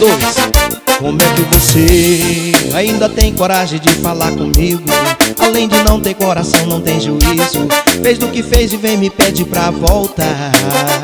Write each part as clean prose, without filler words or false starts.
2. Como é que você ainda tem coragem de falar comigo? Além de não ter coração, não tem juízo. Fez do que fez e vem me pede pra voltar.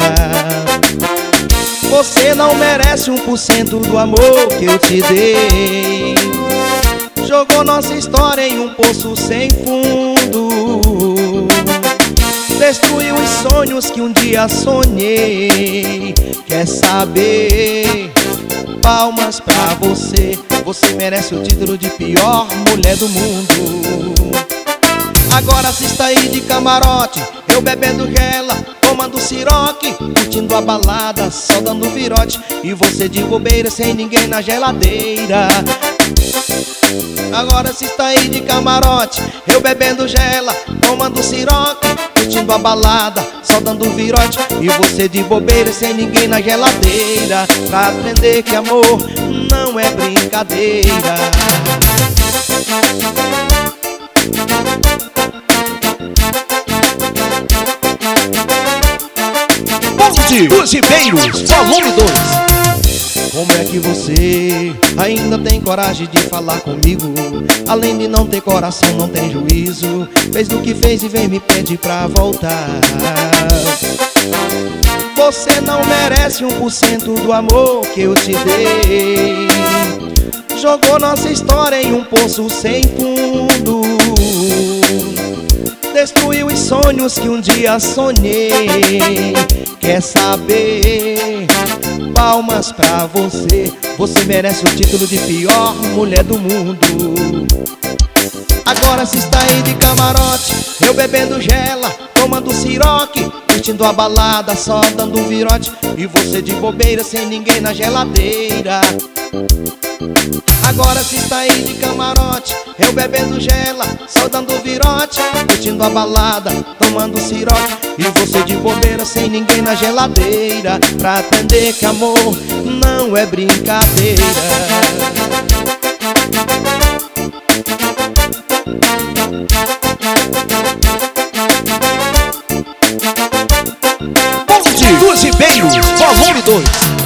Você não merece 1% do amor que eu te dei. Jogou nossa história em um poço sem fundo. Destruiu os sonhos que um dia sonhei. Quer saber? Palmas pra você. Você merece o título de pior mulher do mundo. Agora assista aí de camarote, eu bebendo gela, tomando siroque, curtindo a balada, só dando virote. E você de bobeira, sem ninguém na geladeira. Agora assista aí de camarote, eu bebendo gela, tomando siroque, curtindo a balada, só dando virote. E você de bobeira, sem ninguém na geladeira, pra aprender que amor não é brincadeira. Ponte dos Ribeiros, volume 2. Como é que você ainda tem coragem de falar comigo? Além de não ter coração, não tem juízo. Fez do que fez e vem me pede pra voltar. Você não merece 1% do amor que eu te dei. Jogou nossa história em um poço sem fundo. Destruiu os sonhos que um dia sonhei. Quer saber? Palmas pra você. Você merece o título de pior mulher do mundo. Agora se está aí de camarote, eu bebendo gela, tomando siroque, curtindo a balada, só dando virote. E você de bobeira, sem ninguém na geladeira. Agora se está aí de camarote, eu bebendo gela, só dando virote, curtindo a balada, tomando siroque. E você de bobeira, sem ninguém na geladeira, pra aprender que amor não é brincadeira. Ponte dos Ribeiros, volume 2.